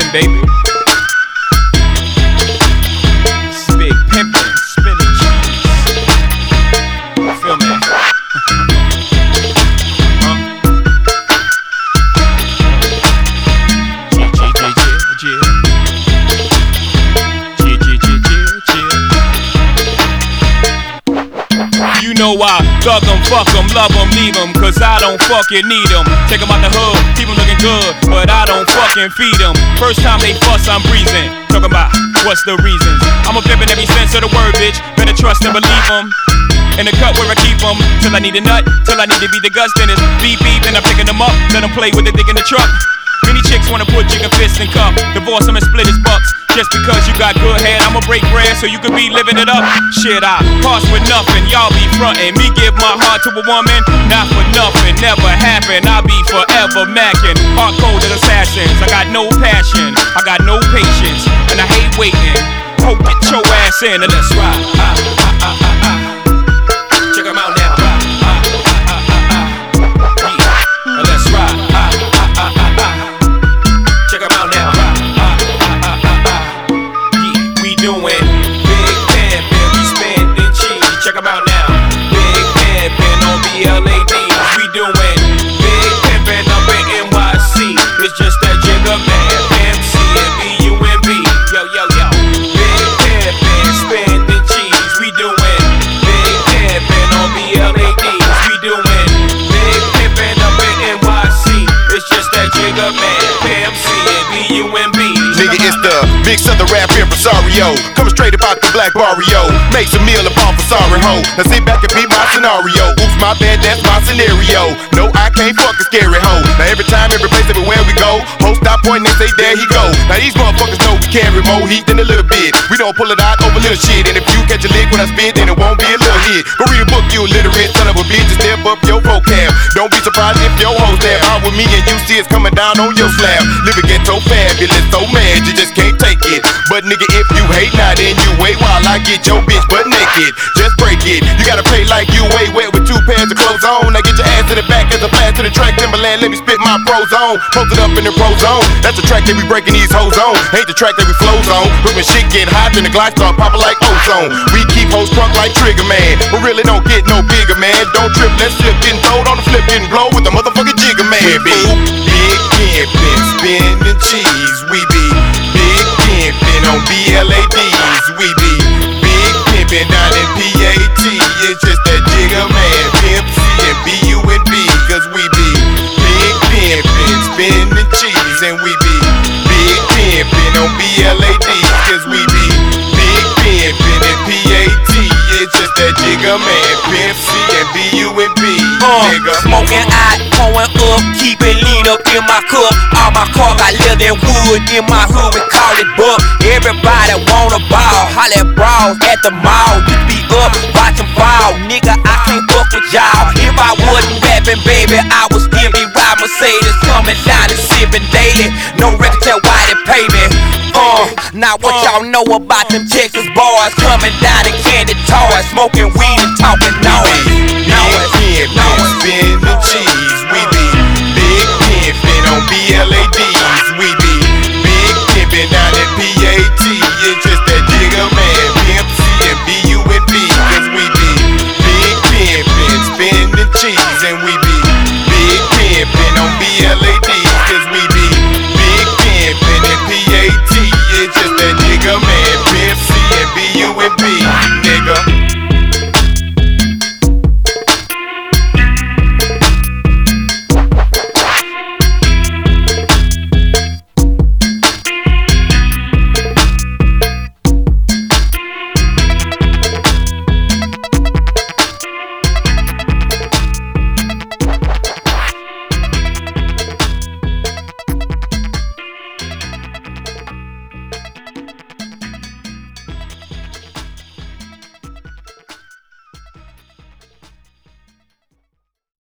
pimpin', baby. It's big pimpin', spinning cheese. Feel me? You know I thug 'em, fuck 'em, love 'em, leave 'em, cause I don't fucking need 'em. Take 'em out the hood, keep 'em looking good, but I don't fucking feed 'em. First time they fuss, I'm breezing. Talking about what's the reasons. I'm a pimp in every sense of the word, bitch. Better trust and believe 'em. In the cut where I keep 'em, till I need a nut, till I need to be the guts, then it's beep beep, and I'm picking 'em up. Let 'em play with the dick in the truck. Many chicks wanna put chicken fists in cup. Divorce 'em and split his bucks. Just because you got good head, I'ma break bread so you could be living it up. Shit, I pass with nothing, y'all be frontin'. Me give my heart to a woman, not for nothing, never happen. I'll be forever mackin'. Hard-coded assassins, I got no passion, I got no patience, and I hate waiting. Hope get your ass in and let's ride. Check 'em out now. Yeah, let's ride. Check 'em out now. Doing big pimpin', we spendin' cheese. Check 'em out now. Big pimpin' on BLADs. We doing big pimpin' up in NYC. It's just that Jigga Man, MC and BUMB. Yo, yo, yo. Big pimpin', spendin' cheese. We doing big pimpin' on BLADs. We doing big pimpin' up in NYC. It's just that Jigga Man, MC and BUMB. Nigga, it's the big southern rap impresario, coming straight about the black barrio. Makes a meal upon for sorry hoe. Now sit back and beat my scenario. Oops, my bad, that's my scenario. No, I can't fuck a scary hoe. Now every time, every place, everywhere we go, hoes stop pointing and say, there he go. Now these motherfuckers know we carry more heat than a little bit. We don't pull it out over little shit. And if you catch a lick when I spit, then it won't be a little hit. Go read a book, you illiterate son of a bitch, and step up your vocab. Don't be surprised if your hoes there out with me and you see it's coming down on your slab. Living ghetto fabulous, so mad you just can't take it. But nigga, if you hate, now then you wait while I get your bitch butt naked. Just break it. You gotta play like you way wet with 2 pairs of clothes on. Now get your ass to the back as a blast to the track. Timberland, let me spit my pros on. Post it up in the pro zone. That's the track that we breaking these hoes on. Ain't the track that we flows on. But when shit get hot, then the glide start popping like ozone. We keep hoes crunk like Trigger Man, but really don't get no bigger, man. Don't trip, let's slip, getting throwed on the flip, getting blow with the motherfucking Jigga Man. We be big pimpin', spinning cheese. We be big pimpin' on BLADs. We be big pimpin' down in PAT. It's just that Jigga Man, Pimp C and BUNB. Cause we be big pimpin', spinning cheese. And we be big pimpin' on BLADs. Cause we be big pimpin' and PAT. It's just that Jigga Man, Pimp C and BUNB. Smoking out, pouring up, keep it lean up in my cup. All my car got leather and wood. In my hood we call it buck. Everybody wanna ball, holla at bras at the mall. You be up, watch 'em fall. Nigga, I can't fuck with y'all. If I wasn't rapping, baby, I would still be riding Mercedes, coming down and sipping daily. No record tell why they pay me. Now what y'all know about them Texas boys coming down in candy toys, smoking weed and talking noise. Big pimpin', spinning cheese. We be big pimpin' on BLADs. We be big pimpin' down at PAT. It's just that Jigga Man, Pimp C and BUNB. Cause we be big pimpin', spinning cheese. And we be big pimpin' on BLADs.